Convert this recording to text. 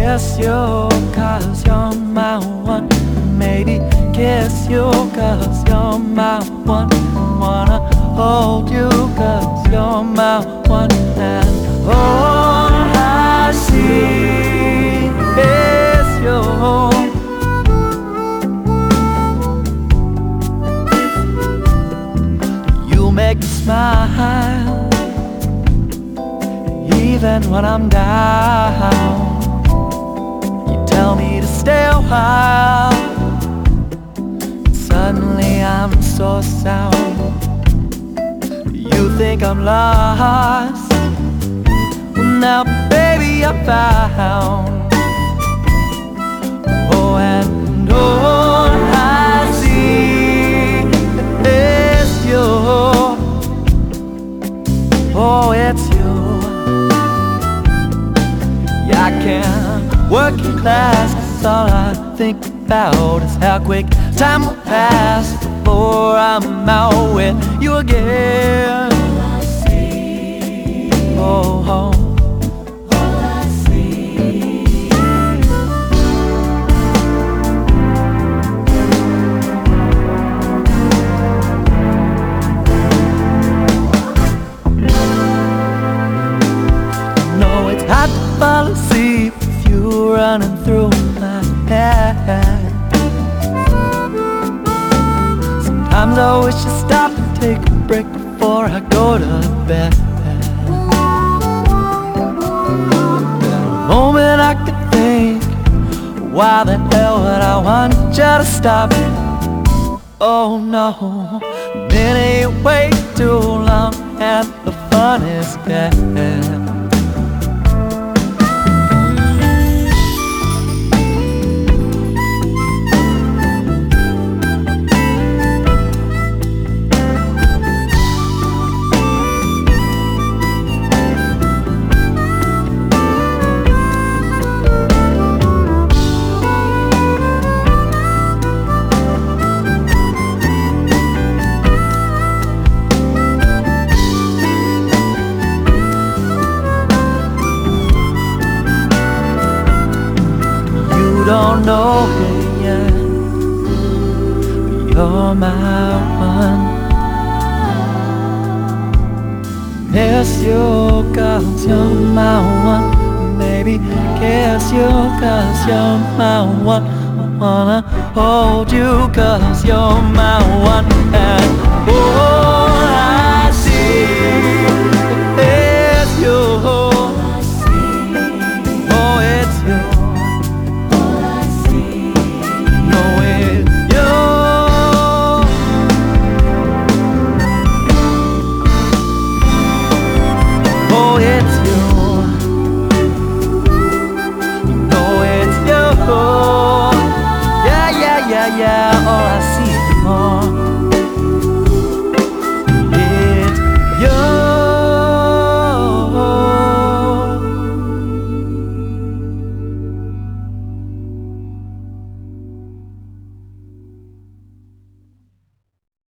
kiss you cause you're my one. Maybe kiss you cause you're my one. Wanna hold you cause you're my one. And all I see is you. You make me smile even when I'm down. You tell me to stay a while, suddenly I'm so sound. You think I'm lost, well now baby I'm found. Oh, and all I see is you. Oh, it's you. Yeah, I can't work in class, cause all I think about is how quick time will pass before I'm out with you again. All I see, oh, oh. All I see. No, it's hard to fall asleep with you running through my head. Sometimes I wish I'd stop and take a break before I go to bed. In a moment I could think, why the hell would I want you to stop? Oh no, then you wait too long and the fun is dead. Don't know it yet, but you're my one. Miss you cause you're my one. Baby, kiss you cause you're my one. I wanna hold you cause you're my one. And all I see